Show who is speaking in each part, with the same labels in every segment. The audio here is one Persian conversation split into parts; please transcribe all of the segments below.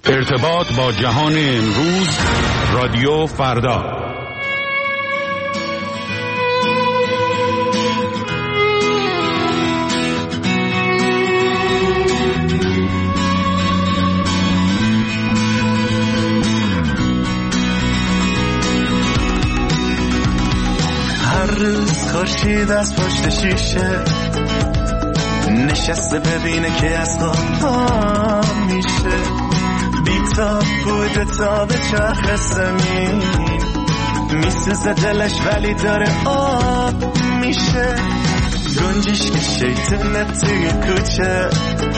Speaker 1: ارتباط با جهان امروز، رادیو فردا.
Speaker 2: هر روز خورشید از پشت شیشه نشسته ببینه که از خواب میشه، بی‌تاب بوده تا به چرخ زمین میسوزه دلش ولی داره آب میشه. گنجش که شیطنه توی کوچه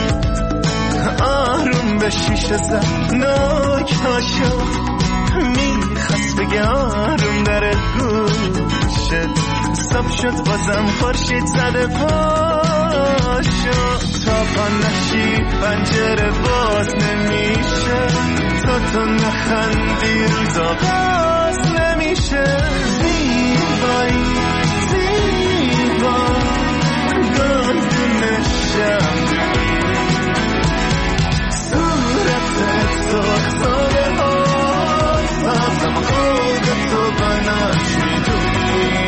Speaker 2: آروم به شیشه زد ناک هاشو میخواست بگه آروم داره گوشه. صبح شد بازم خورشید زده پاشو، تا پا نشی پنجره باز نمیشه، تا نخندی روزا باز نمیشه. زیبایی زیبا گلدون شمعی صورتت سرخ ها سبزم خودتو بناش میدونی.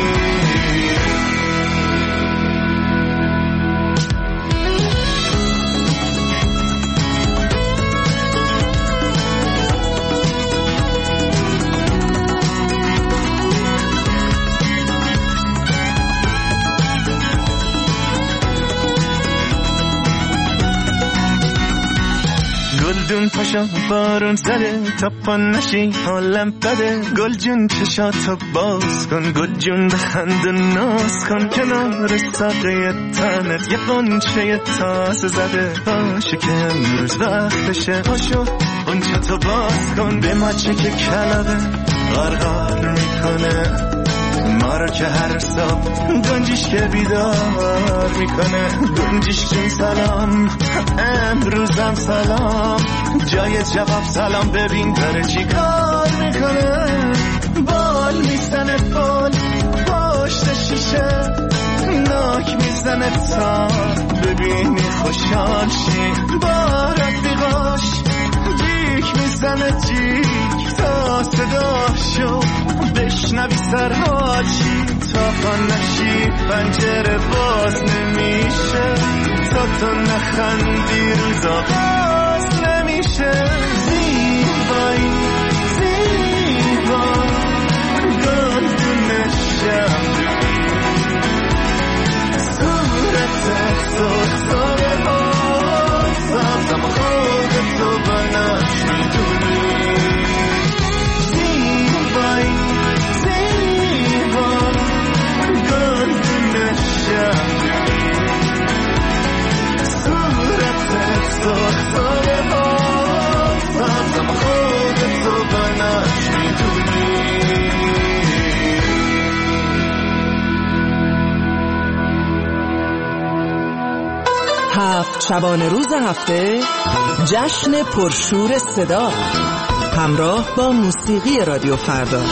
Speaker 2: گلدون پاشا بارون زده تا پا نشی حالم بده. گل جون چشاتو باز کن، گل جون بخند و ناز کن. کنار ساقه تنت یه قنچه تازه زده باشه که امروز وقتشه. پاشو قنچه تو باز کن به ماچه که کلبه غرغر میکنه ما رو که هر صبح گنجیش که بیدار میکنه. گنجیش جون سلام امروزم سلام، جای جواب سلام ببین داره چی کار میکنه. بال میزنه بال پشت شیشه ناک میزنه تا ببینی خوشحال شی. با رفیقاش جیک میزنه جیک تا صداشو بشنوی سرحال شی. تا پا نشی پنجره باز نمیشه، تا نخندی روزا باز نمیشه. زیبایی زیبا گلدون شمعی صورتت سرخ ها سبزم خودتو بناش میدونی. زیبایی زیبا گلدون شمعی صورتت سرخ ها سبزم خودتو بناش میدونی.
Speaker 3: هفت شبانه روز هفته جشن پرشور صدا همراه با موسیقی رادیو فردا.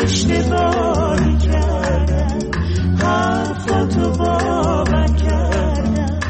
Speaker 4: اشتباهی کردم، حرفاتو باور کردم.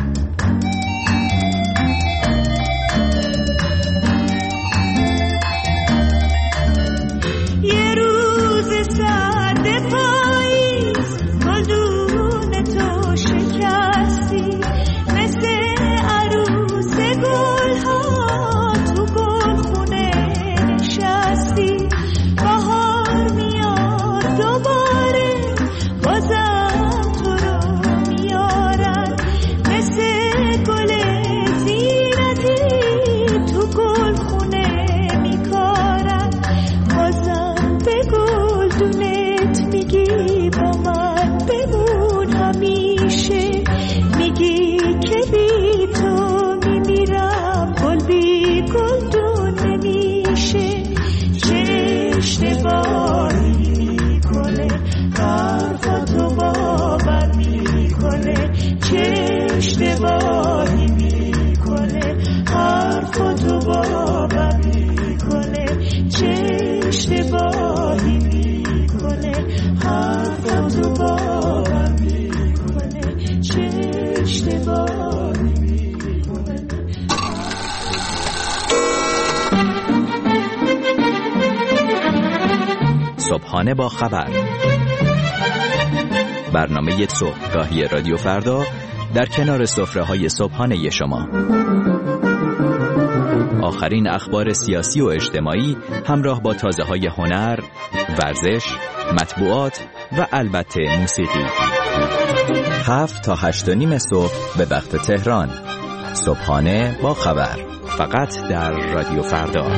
Speaker 4: یه روز سرد پاییز گلدون تو شکستی، مثل عروس گلها تو گلخونه نشستی. بهار میاد دوباره بازم تو رو میارن، مثل گل زینتی تو گلخونه میکارن. بازم به گلدونت میگی با من بمون همیشه، میگی که بی تو میمیرم، گل بی گلدون نمیشه. چه اشتباهی میکنه حرفاتو باور میکنه، چه اشتباهی میکنه حرفاتو باور میکنه، چه اشتباهی میکنه حرفاتو باور میکنه، چه اشتباهی میکنه.
Speaker 5: صبحانه با خبر، برنامه صبحگاهی رادیو فردا در کنار سفره‌های صبحانه شما. آخرین اخبار سیاسی و اجتماعی همراه با تازه‌های هنر، ورزش، مطبوعات و البته موسیقی. 7 تا 8:30 صبح به وقت تهران. صبحانه با خبر، فقط در رادیو فردا.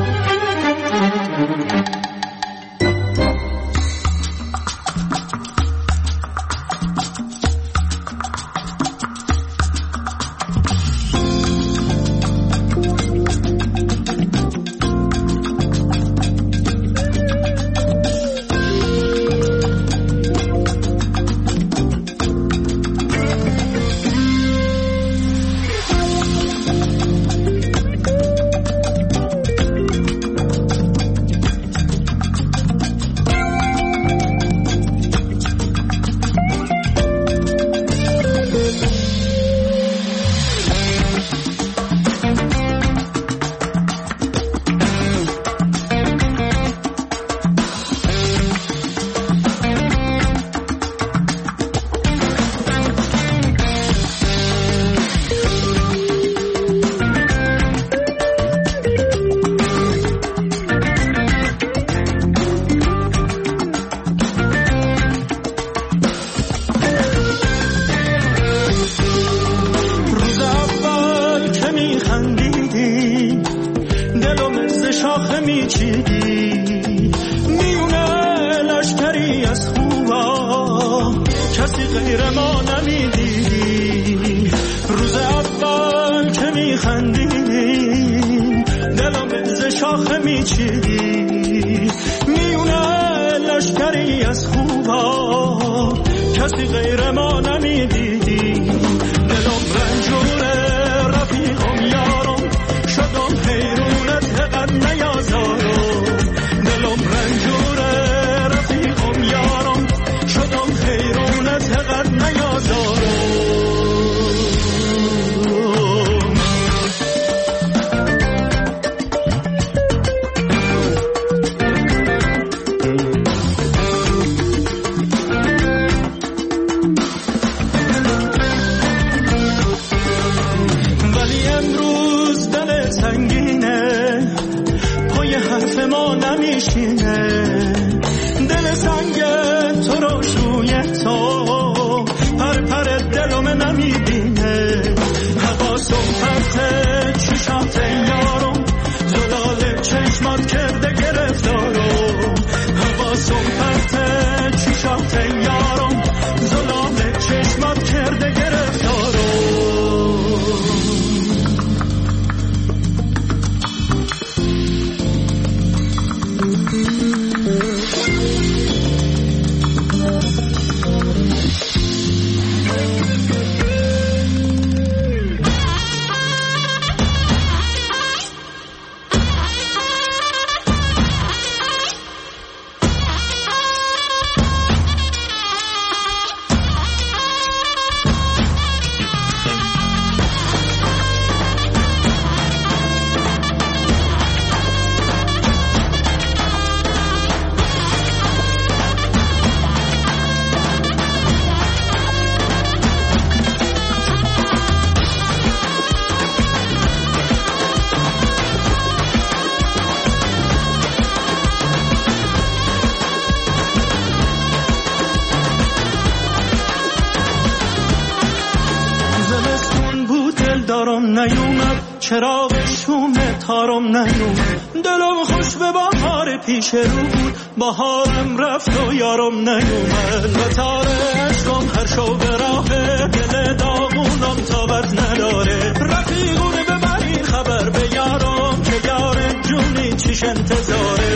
Speaker 2: یارم نیومد، چراغ شوم تارم نیومد. دلم خوش به بهار پیش رو بود، بهارم رفت و یارم نیومد. و تار عشقم هر شو به راه دل داغونم تابت نداره. رفیقونه ببرین خبر به یارم که یار جونی چیش انتظاره.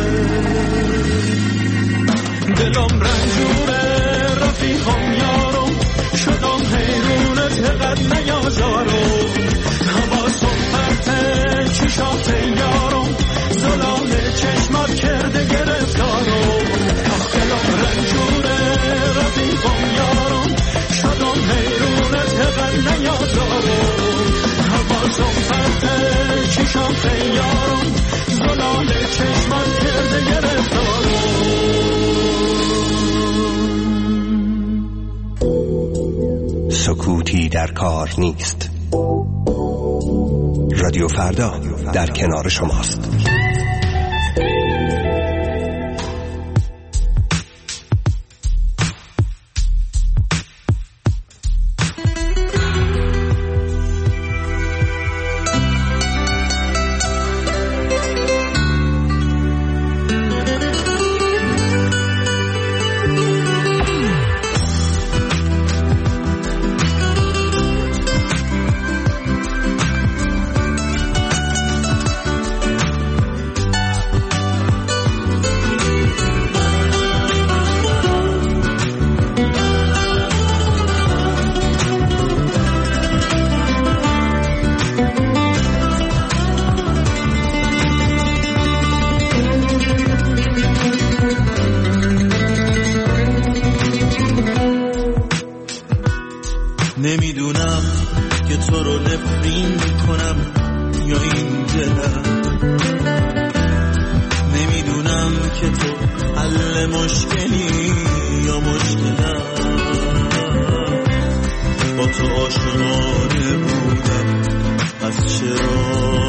Speaker 2: دلم رنجوره رفیقم یارم، شدم حیرونت قد نیازارم. حواسم پرته چشات یارم، زلال چشمات کرده گرفتارم. دلم رنجوره رفیقم یارم، شدم حیرونت قد نیازارم. حواسم پرته چشات یارم، زلال چشمات کرده گرفتارم.
Speaker 6: سکوتی در کار نیست. رادیو فردا در کنار شماست.
Speaker 2: نمیدونم که تو رو نفرین کنم یا این دلم. نمیدونم که تو حل مشکلی یا مشکلم. با تو عاشقانه بودم از چرا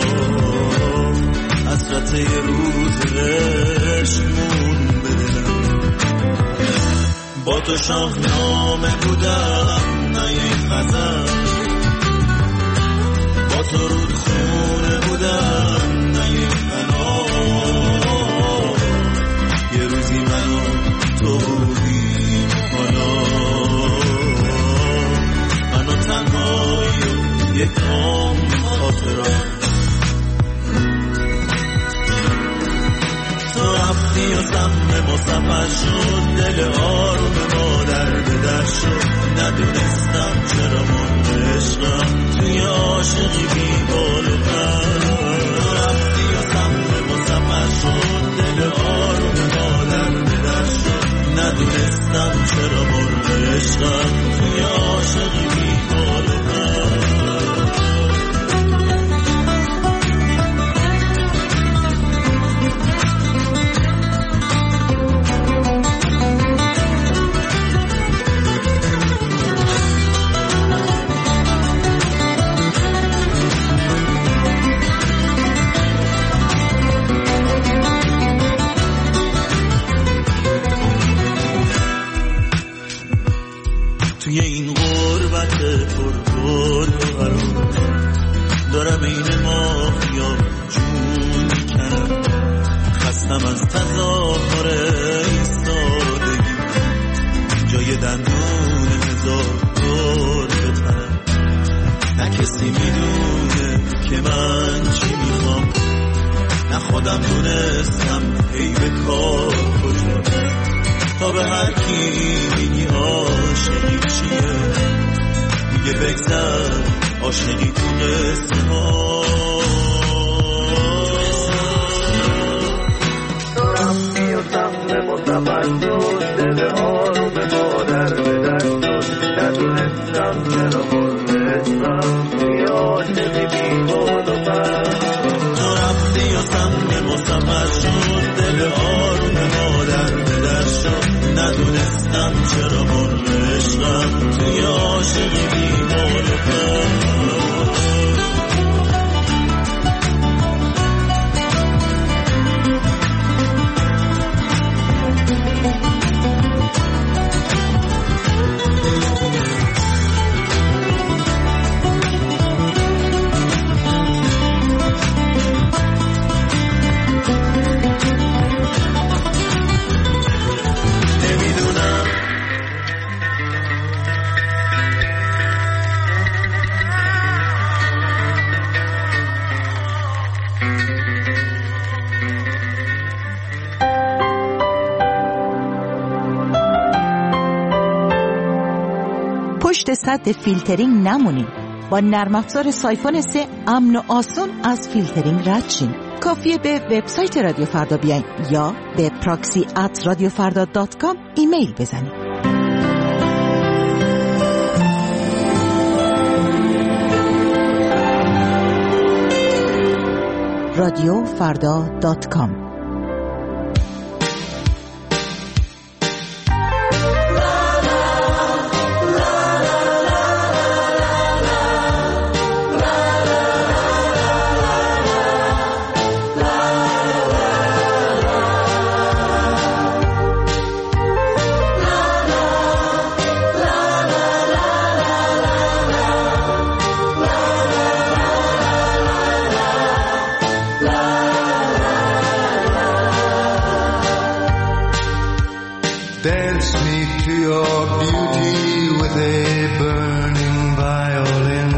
Speaker 2: حسرت روز عشقمون بدلم. با تو شاهنامه بودم نه این غزل. با تو رودخونه بودم نه این بنا. یه روزی من و تو بودیم حالا من و تنهایی و یک عمر خاطرات. تو رفتی و سهم ما سفر شد، دل آروم ما در بدر شد. ندونستم چرا من عشقم توی عاشقی بی بال و پر. تو رفتی و سهم ما سفر شد، دل آروم ما در بدر شد. ندونستم چرا من عشقم توی عاشقی بی بال و پر. توی این غربت پرگل و قرار دارم این ماهیا جون میکنم. خستم از تظاهر ایستادگی، جای دندون هزار گل بتنم. نه کسی میدونه که من چی میخوام، نه خودم دونستم ای به کار کجا. تا به هر کی میگی عاشقی چیه، میگه بگذر عاشقی تو قصه ها. تو رفتی و سمت مصفر شد، دل آروم ما در بدر شد. ندونستم چرا مرمشتم توی عاشقی بی بال و پر. تو رفتی و سمت مصفر شد، دل آروم ما در بدر شد. ندونستم چرا مرغ عشقم توی عاشقی بی بال و پر.
Speaker 7: پشت سد فیلترینگ نمونین. با نرم افزار سایفون 3 امن و آسون از فیلترینگ رد شین. کافیه به وبسایت رادیو فردا بیاین یا به proxy@radiofarda.com ایمیل بزنید. radiofarda.com
Speaker 2: Dance me to your beauty with a burning violin.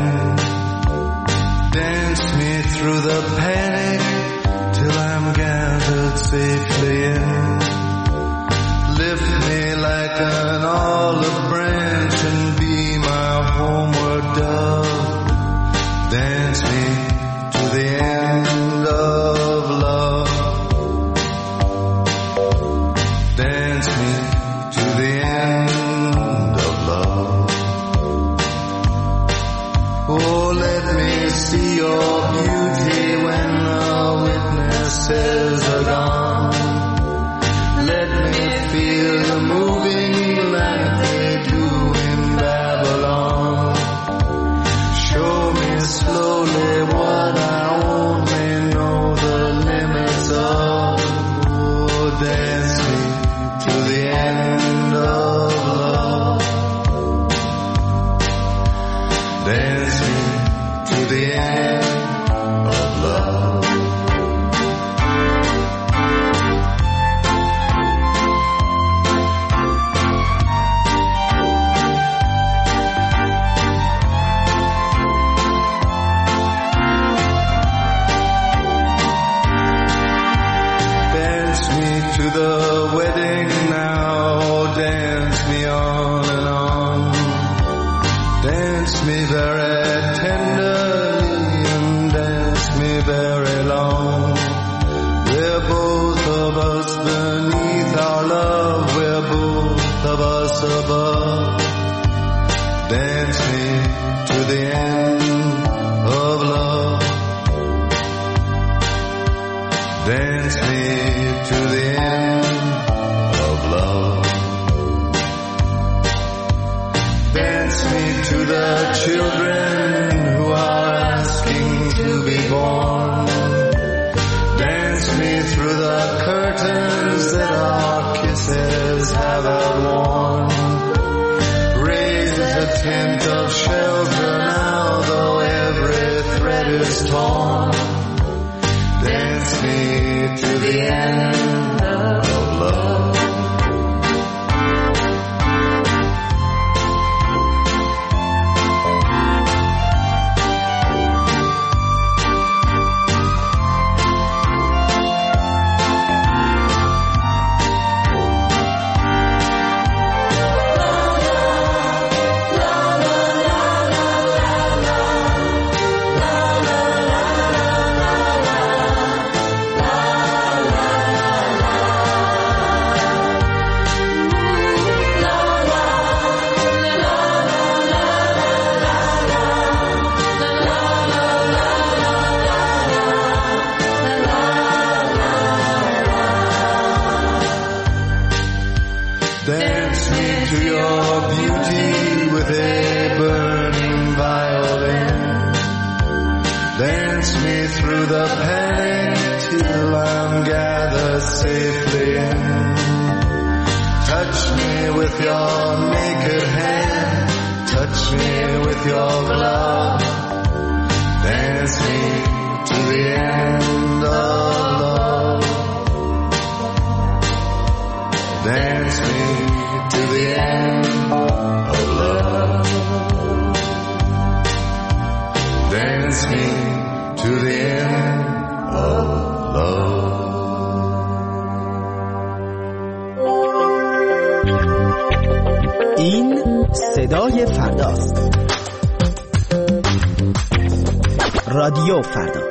Speaker 2: Dance me through the panic till I'm gathered safely in. Lift me like an olive branch and be my homeward dove. Dance me to the end of love. Dance me to the end of love. Oh, let me see your beauty when the witnesses are gone. Let me feel you moving like they do in Babylon. Show me slowly what I only know the limits of. Oh, dance me to the end of love. Dance me to the end of love. Dance me to the wedding now, dance me on and on. Dance me very tenderly and dance me very long. We're both of us beneath our love, we're both of us above. Dance me to the end of love. Dance me to the end of love. Dance me to the children who are asking to be born. Dance me through the curtains that our kisses haven't worn. Raise a tent of shelter now, though every thread is torn. Dance me to the end of love. Dance me to your beauty with a burning violin. Dance me through the panic till I'm gathered safely in. Touch me with your naked hand, touch me with your glove. Dance me to the end of love. Dance me to the end of love. Dance me to the end of love.
Speaker 3: این صدای فرداست. رادیو فردا.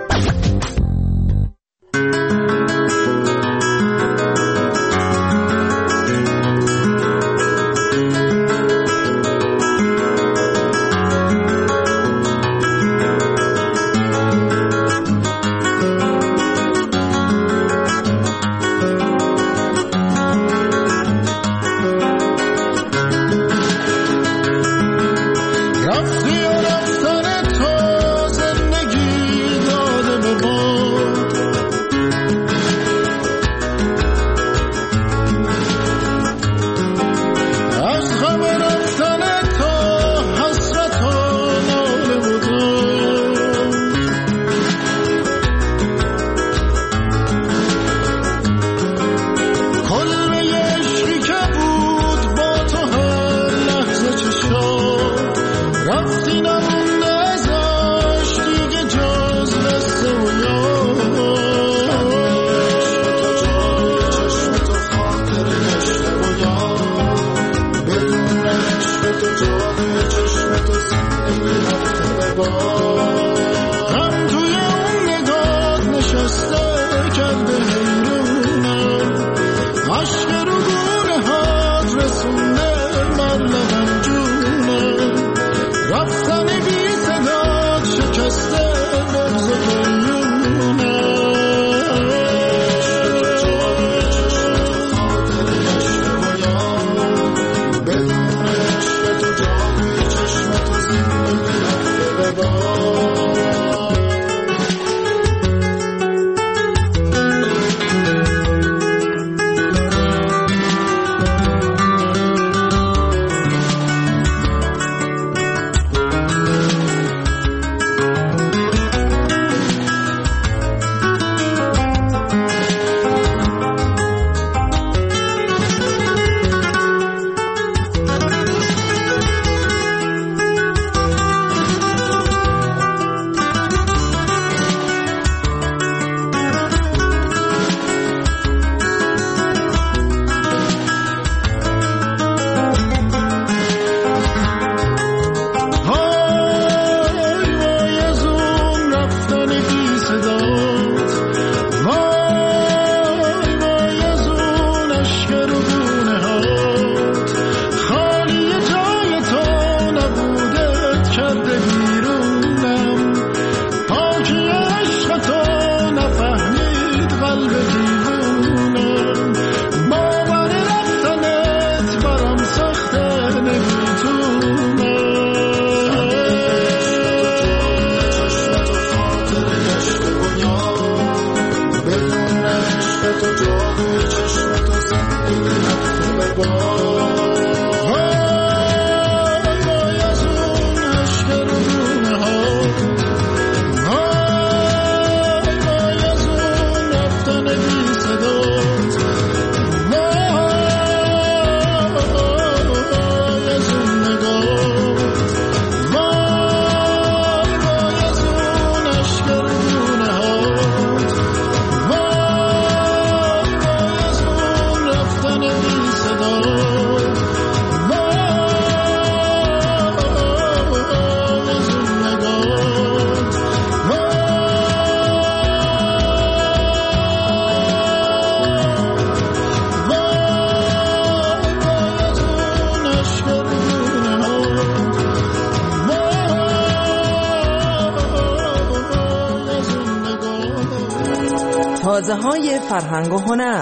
Speaker 3: تازه‌های فرهنگ و هنر.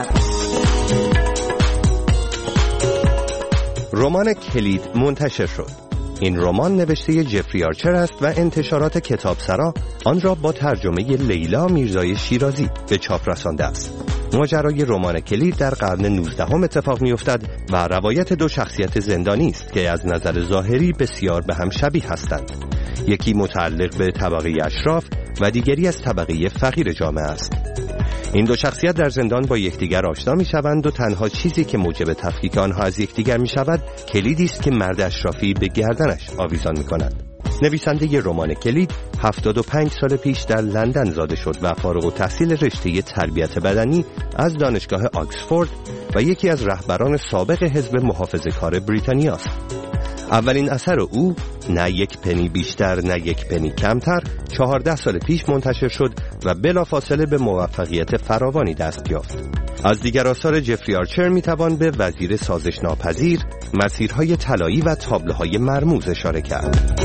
Speaker 6: رمان کلید منتشر شد. این رمان نوشته جفری آرچر است و انتشارات کتابسرا آن را با ترجمه لیلا میرزای شیرازی به چاپ رسانده است. ماجرای رمان کلید در قرن 19 اتفاق می‌افتد و روایت دو شخصیت زندانی است که از نظر ظاهری بسیار به هم شبیه هستند. یکی متعلق به طبقه اشراف و دیگری از طبقه فقیر جامعه است. این دو شخصیت در زندان با یکدیگر آشنا می‌شوند و تنها چیزی که موجب تفکیک آنها از یکدیگر می‌شود کلیدی است که مرد اشرافی به گردنش آویزان می‌کند. نویسنده رمان کلید 75 سال پیش در لندن زاده شد و فارغ التحصیل رشته تربیت بدنی از دانشگاه آکسفورد و یکی از رهبران سابق حزب محافظه‌کار بریتانیا است. اولین اثر او نه یک پنی بیشتر نه یک پنی کمتر 14 سال پیش منتشر شد و بلافاصله به موفقیت فراوانی دست یافت. از دیگر آثار جفری آرچر میتوان به وزیر سازش ناپذیر، مسیرهای طلایی و تابلوهای مرموز اشاره کرد.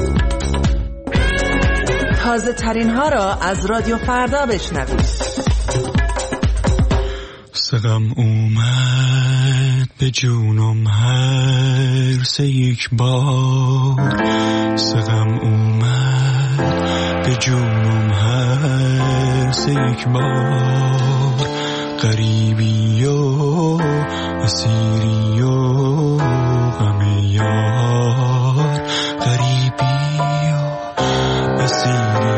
Speaker 3: تازه ترین ها را از رادیو فردا بشنوید.
Speaker 8: سقم اومد به جونم هر سه یک بار، سقم اومد به جونم هر سه یک بار، غریبی و اسیری و غم یار، غریبی و اسیری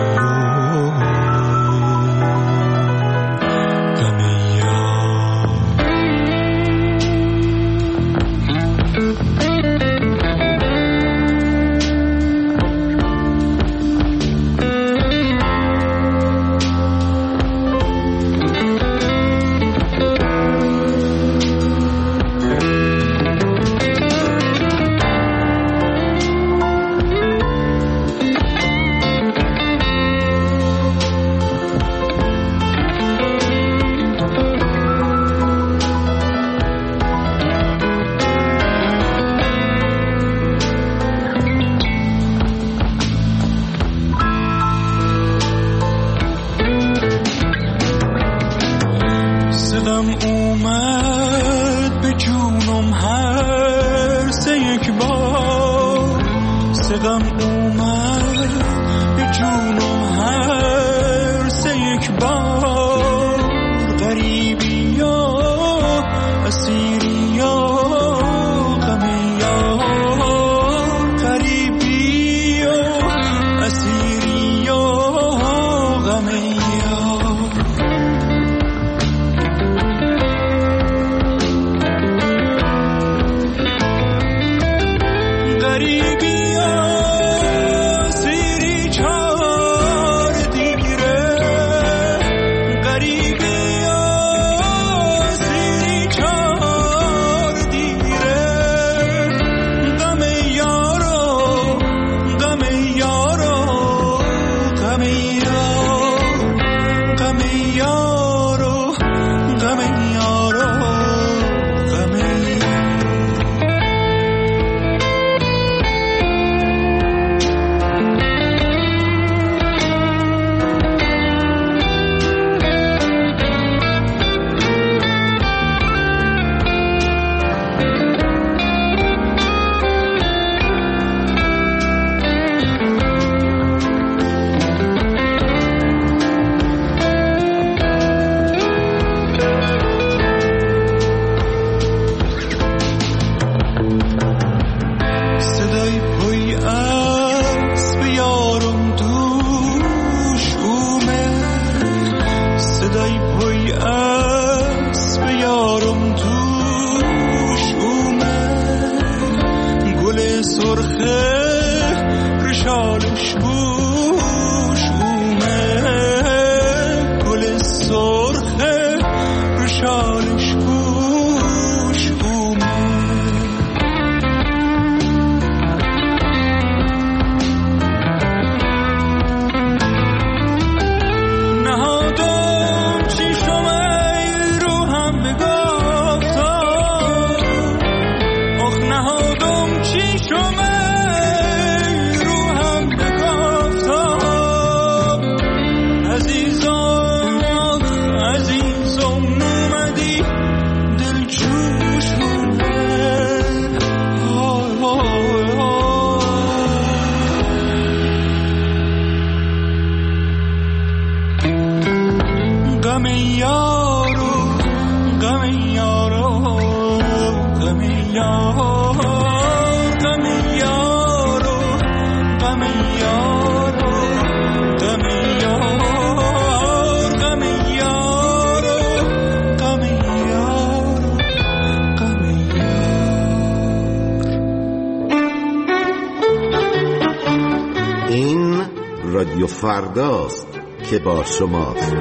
Speaker 9: رادیو فرداست که با شماست.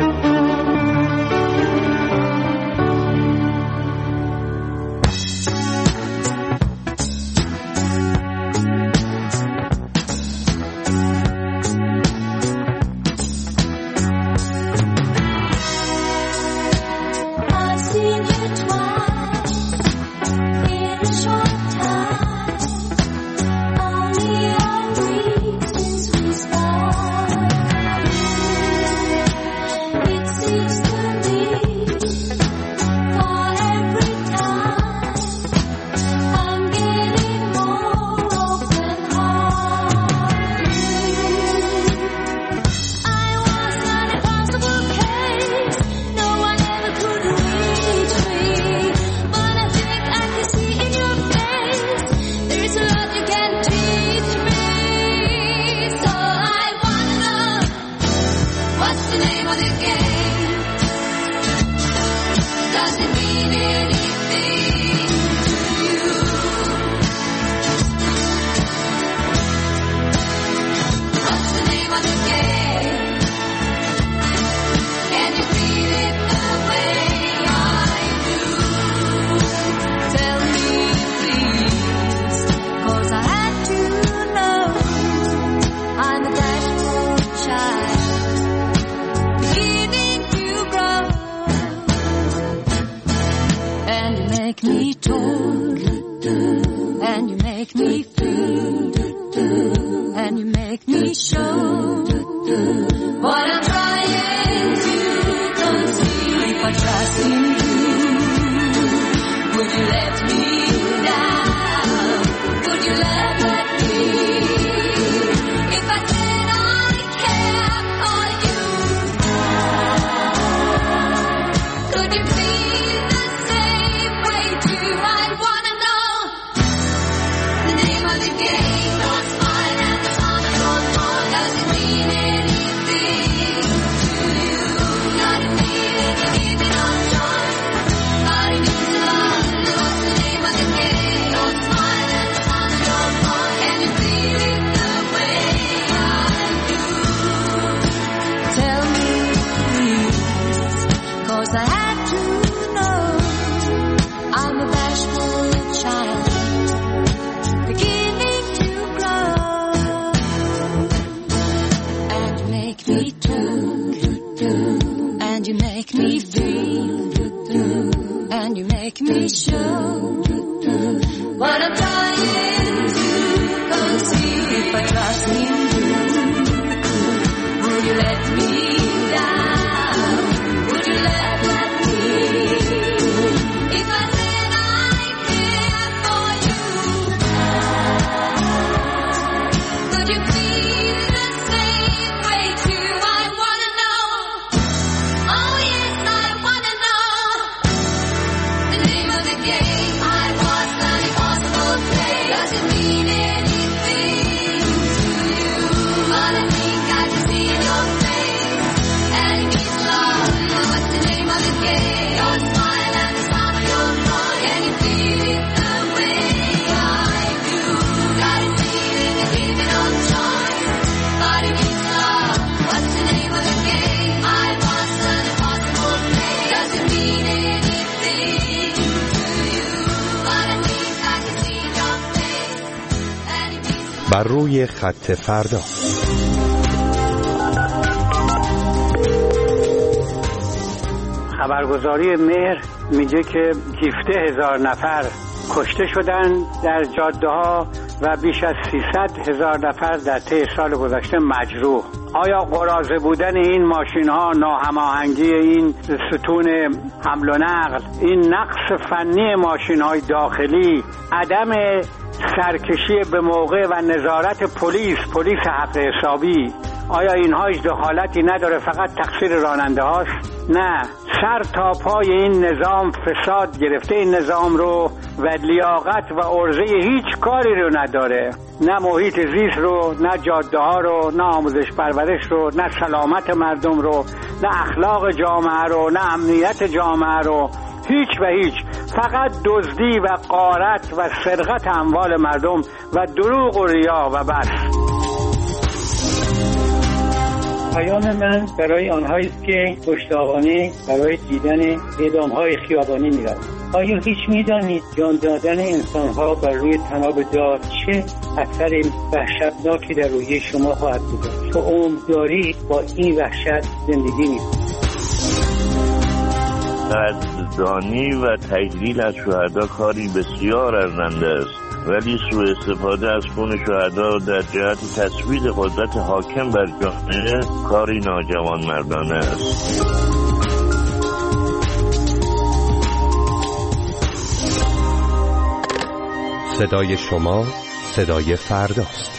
Speaker 4: make me talk, and you make me feel, and you make me show what I'm trying to conceal. If I trust in you, would you let me down? Would you let me? If I said I care for you, could you feel the same way too? I wanna know the name of the game. Don't smile and the song I don't know. Does it mean anything to you? Not a feeling you give it on choice, but it means a lot. What's the name of the game? Don't smile and the song I don't know. Can you feel it the way I do? Tell me please, 'cause I have to know. I'm a bashful child, beginning to grow, and you make me talk, and you make me feel, and you make me show what I'm trying to conceal. If I trust in you, would you let me down? Would you let me? If I said I care for you, could you feel the same way too? I wanna know. Oh yes, I wanna know the name of the game. I was an impossible play. Does it mean anything to you? But I think I can see in your face, and it means love. What's the name of the game? Your smile and the sound of your voice. Can you feel it the way I do? Got a feeling you give it on choice, but it means love. What's the name of the game? I was an impossible play. Does it mean anything to you? But I think I can see in your face, and it means love.
Speaker 6: بر روی خط فردا.
Speaker 10: خبرگزاری مهر میگه که 17,000 نفر کشته شدن در جاده ها و بیش از 300,000 نفر در طی سال گذشته مجروح. آیا قراضه بودن این ماشین ها، ناهماهنگی این ستون حمل و نقل، این نقص فنی ماشین های داخلی، عدم سرکشی به موقع و نظارت پلیس حق حسابی، آیا اینها هیچ دخالتی نداره؟ فقط تقصیر راننده هاست؟ نه، سر تا پای این نظام فساد گرفته این نظام رو و لیاقت و عرضه هیچ کاری رو نداره. نه محیط زیست رو، نه جاده ها رو، نه آموزش پرورش رو، نه سلامت مردم رو، نه اخلاق جامعه رو، نه امنیت جامعه رو، هیچ و هیچ. فقط دزدی و غارت و سرقت اموال مردم و دروغ و ریا و بس.
Speaker 11: پیام من برای آنهایی است که مشتاقانه برای دیدن اعدام‌های خیابانی می‌روند. آیا هیچ می‌دانید جان دادن انسان‌ها بر روی طناب دار چه اثر وحشتناکی در روی شما خواهد گذاشت؟ تو عمرداری با این وحشت زندگی می‌کنید.
Speaker 12: قدردانی و تجلیل از شهدا کاری بسیار ارزنده است، ولی سوء استفاده از خون شهدا در جهت تثبیت قدرت حاکم بر جامعه کاری ناجوانمردانه است.
Speaker 6: صدای شما صدای فرداست.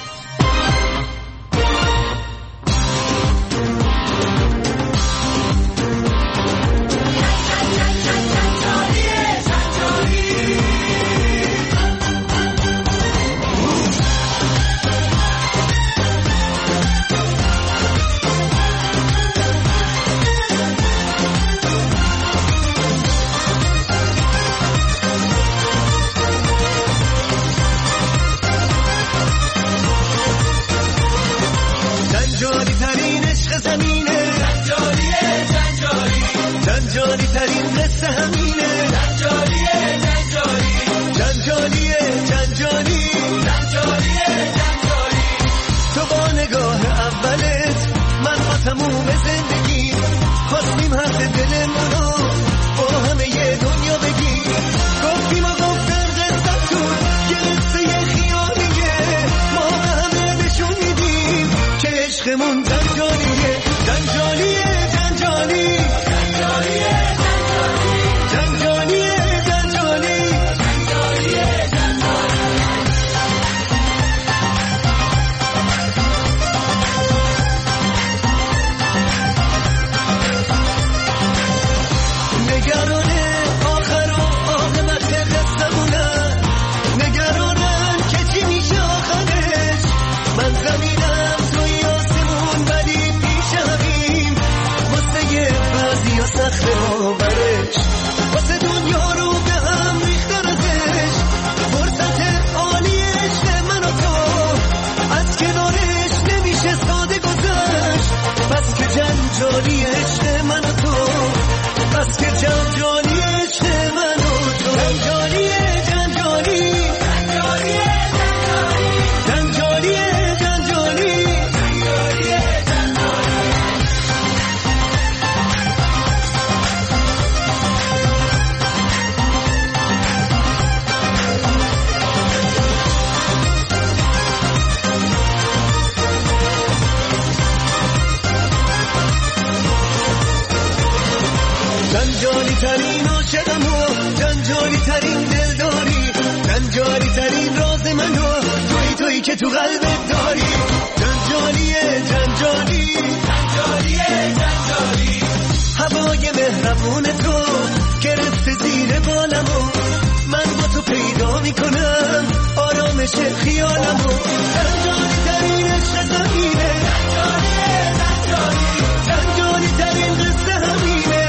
Speaker 2: که تو قلبت داری. جنجالیه جنجالی جنجالیه جنجالی، هوای مهربون تو گرفته زیر بالمو، من با تو پیدا میکنم آرامش خیالمو. جنجالی ترین عشق زمینه، جنجالیه جنجالی، جنجالی ترین قصه همینه.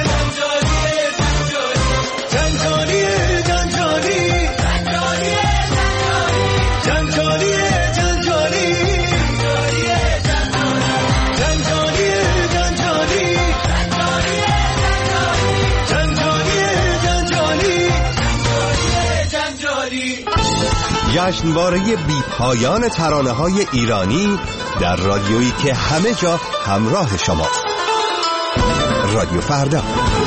Speaker 2: جنجالیه جنجالی جنجالیه جنجالیه جنجالی جنجالیه جنجالی
Speaker 6: جشنواره بی پایان ترانه‌های ایرانی در رادیویی که همه جا همراه شماست. رادیو فردا.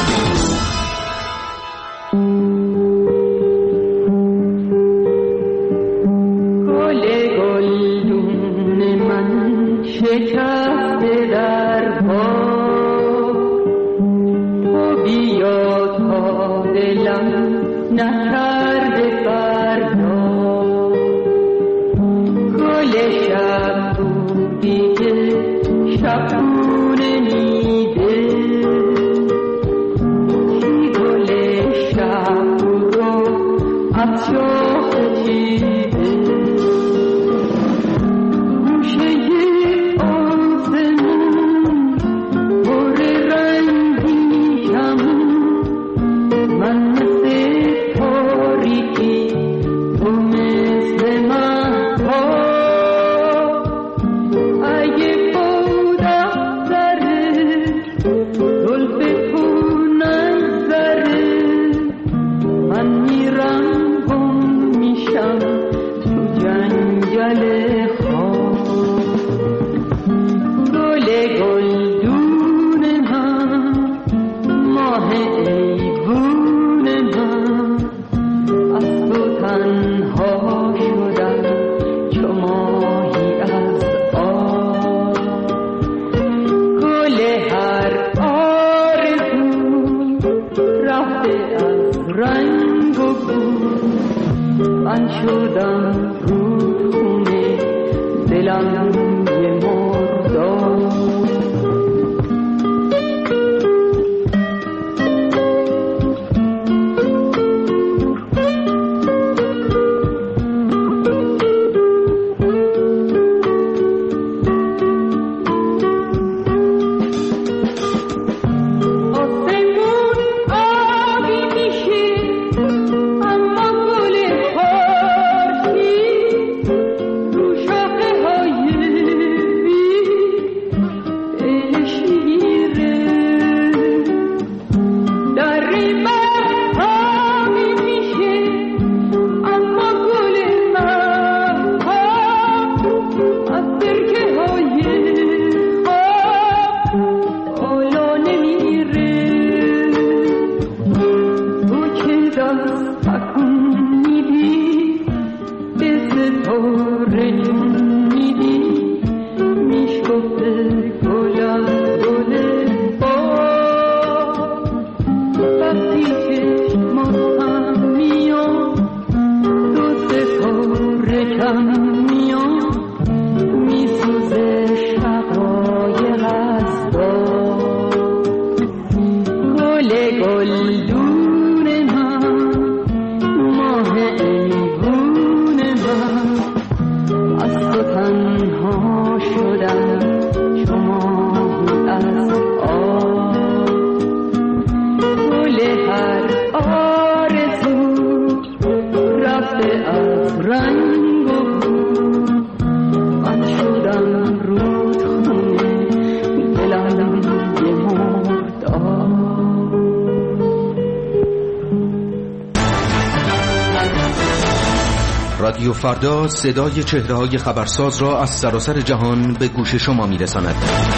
Speaker 13: رادیو فردا صدای چهره‌های خبرساز را از سراسر جهان به گوش شما می‌رساند.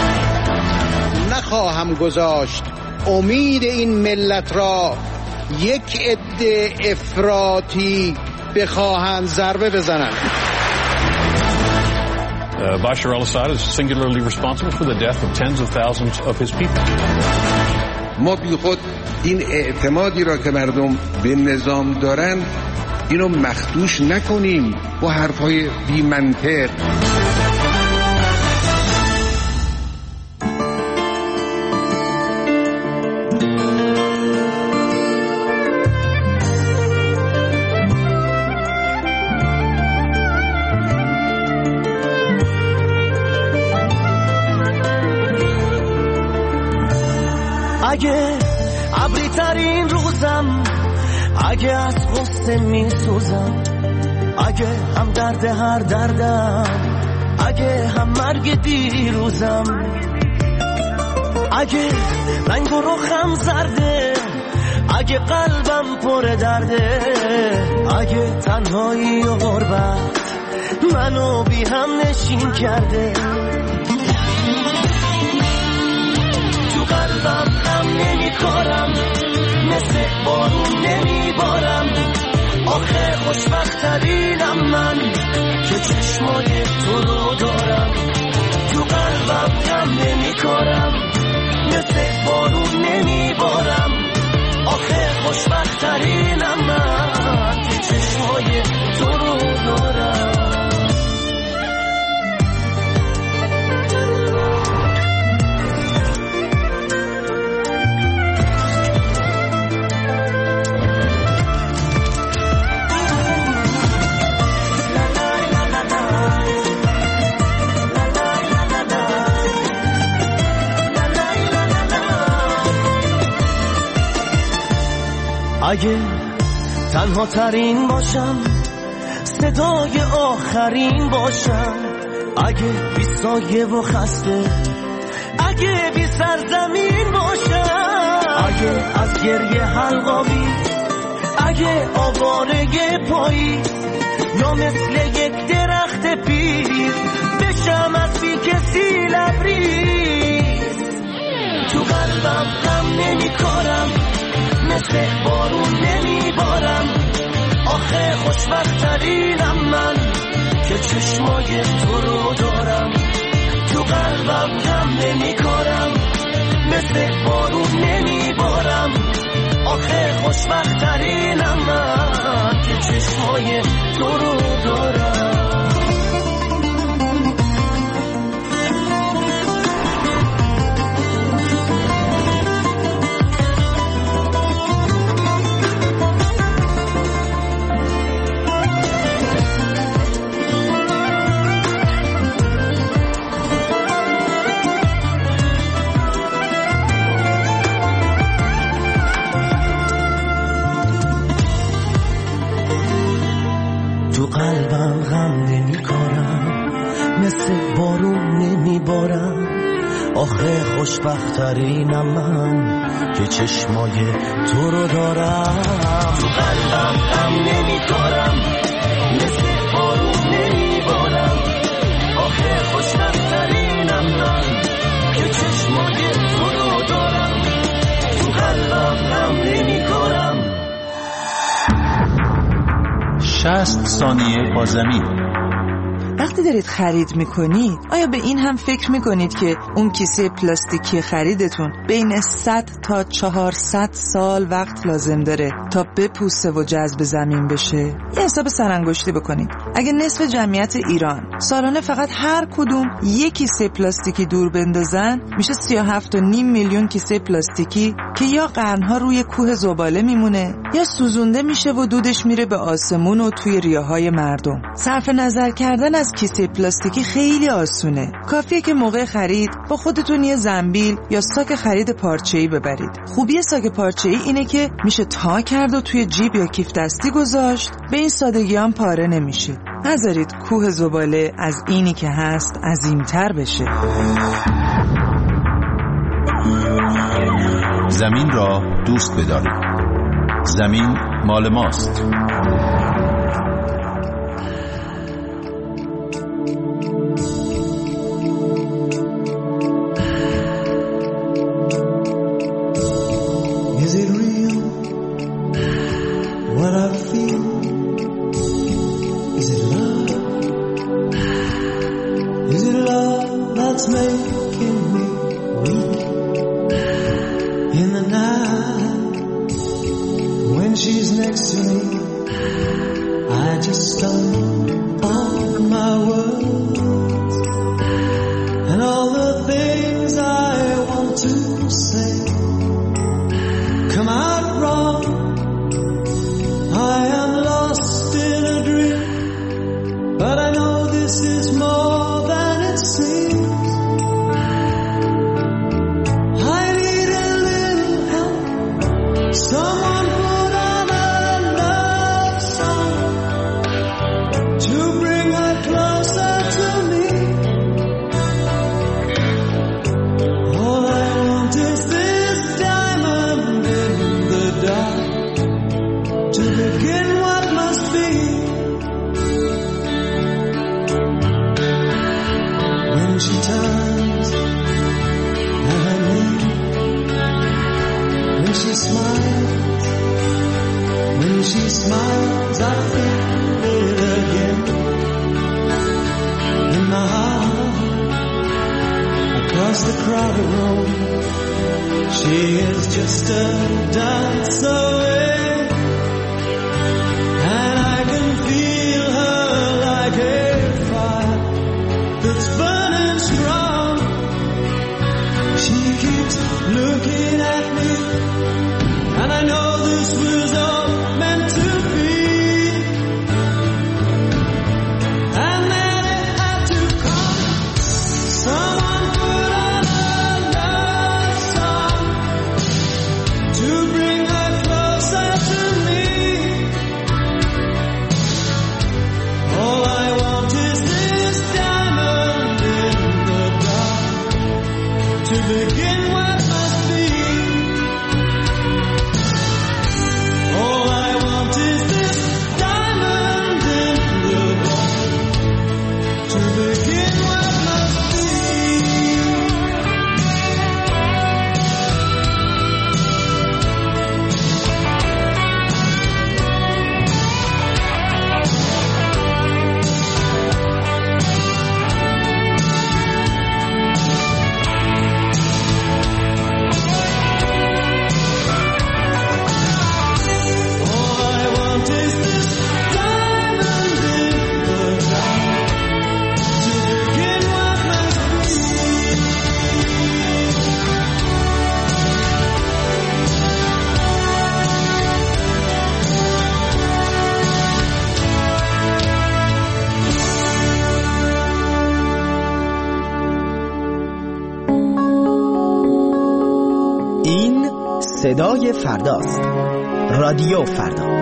Speaker 14: نخواهم گذاشت امید این ملت را یک عده افراطی بخواهند ضربه بزنند.
Speaker 1: Bashar al-Assad is singularly responsible for the death of tens of thousands of his people.
Speaker 9: ما بی خود این اعتمادی را که مردم به نظام دارند
Speaker 14: اینو مخدوش نکنیم با حرفای بی منطق.
Speaker 15: اگه ابری ترین روزم، اگه از غصه می سوزم، اگه هم درد هر دردم، اگه هم مرگ دیروزم، اگه رنگ و رخم زرده، اگه قلبم پر درده، اگه تنهایی و غربت منو بی هم نشین کرده، تو قلبم غم نمی کارم، مثل بارون نمی بارم، آخه خوشبخت ترینم من که چشمای تو رو دارم، تو قلبم غم نمی کارم، مثل بارون نمی بارم، آخه خوشبخت ترینم من که چشمای تو رو دارم. اگه تنها ترین باشم، صدای آخرین باشم، اگه بی سایه و خسته، اگه بی سرزمین باشم، اگه از گریه حلقاوی، اگه آواره پاییز، یا مثل یک درخت پیر بشم از بی کسی لبریز، تو قلبم غم نمی کارم، مثل بارون نمی بارم، آخه خوشبخت ترینم من که چشمای تو رو دارم، تو قلبم غم نمی کارم، مثل بارون نمی بارم، آخه خوشبخت ترینم من که چشمای تو رو دارم. قلبم غم نمی کارم، مثل بارون نمی بارم، آخه خوشبخت ترینم من که چشمای تو رو دارم، تو قلبم غم نمی کارم، مثل بارون نمی بارم، آخه خوشبخت ترینم من که چشمای تو رو دارم، تو قلبم غم نمی کارم.
Speaker 1: 60 ثانیه با زمین.
Speaker 3: وقتی دارید خرید میکنید آیا به این هم فکر میکنید که اون کیسه پلاستیکی خریدتون بین 100 تا 400 سال وقت لازم داره تا بپوسه و جذب زمین بشه؟ یه حساب سرانگشتی بکنید. اگه نصف جمعیت ایران سالانه فقط هر کدوم یک کیسه پلاستیکی دور بندازن، میشه 37.5 میلیون کیسه پلاستیکی که یا قرنها روی کوه زباله میمونه یا سوزونده میشه و دودش میره به آسمون و توی ریه‌های مردم. صرف نظر کردن از کیسه پلاستیکی خیلی آسونه. کافیه که موقع خرید با خودتون یه زنبیل یا ساک خرید پارچه‌ای ببرید. خوبی ساک پارچه‌ای اینه که میشه تا کرد و توی جیب یا کیف دستی گذاشت، به این سادگی هم پاره نمیشه. نذارید کوه زباله از اینی که هست عظیم‌تر بشه.
Speaker 1: زمین را دوست بدارید. زمین مال ماست.
Speaker 16: Is it real what I feel? Is it love? Is it love that's making me weak in the night when she's next to me? I just stumble on my words and all the things I want to say come out wrong. I am lost in a dream, but I know this is more than it seems. I need a little help. Someone put on a love song to bring her closer to me. All I want is this diamond in the dark to begin what must be. When she turns and I leave, when she smiles, I feel it again in my heart. Across the crowded room, she is just a dance away, and I can feel her like a fire that's burning strong. She keeps looking at me, and I know this was all meant to be. And then it had to come. Someone put on a love song to bring her closer to me. All I want is this diamond in the dark to begin what must be. All I want is this diamond in the dark to begin what must be. All I want is this diamond in the dark to begin what must be.
Speaker 17: این صدای فرداست. رادیو فردا.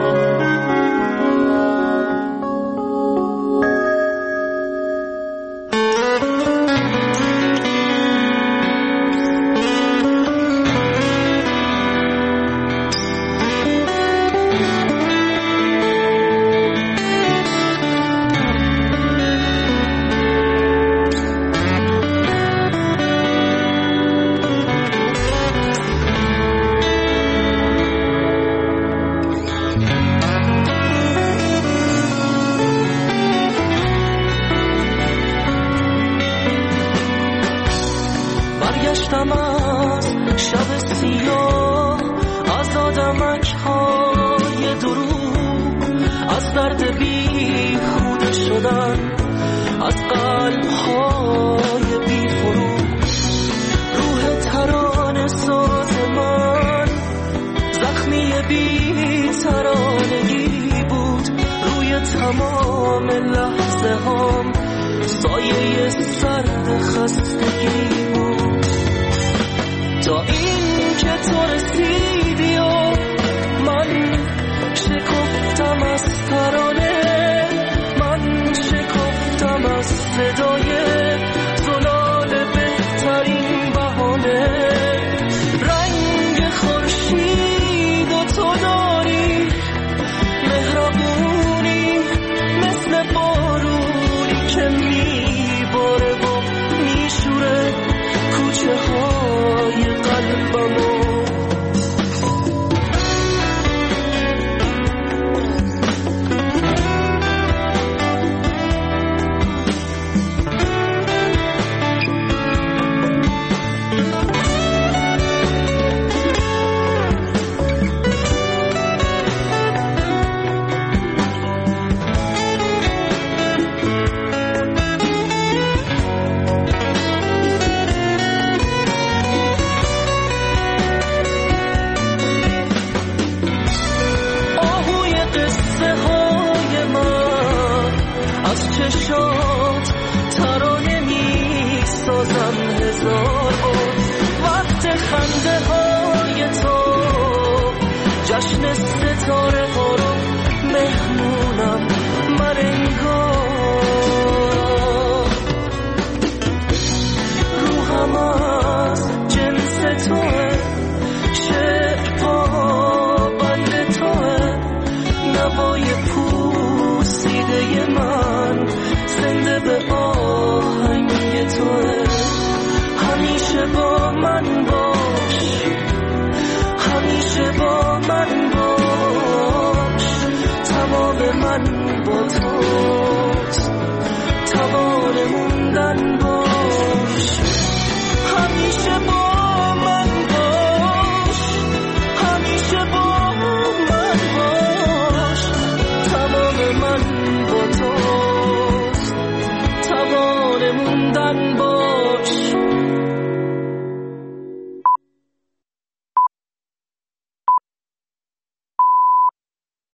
Speaker 15: برگشتم از شب سیاه، از آدمک‌های دروغ، از درد بیهوده شدن، از قلب‌های بی‌فروغ. روح ترانه ساز من زخمی بی‌ترانگی بود، روی تمام لحظه هام سایه سرد خستگی بود. تا این که تو رسیدی و من شکفتم از ترانه، من شکفتم از صدای زلال بهترین بهانه. رنگ خورشید و تو داری مهربونی مثل بارونی که میباره و میشوره کوچه های قلبمو. چشات ترانه می سازم هزار بار. وقت خنده های تو جشن ستاره ها رو مهمونم من انگار. روحم از جنس توه، شعر پابند توه، نوای پوسیده من زنده به آهنگ توه. همیشه با من باش، همیشه با من باش، تمام من با تو.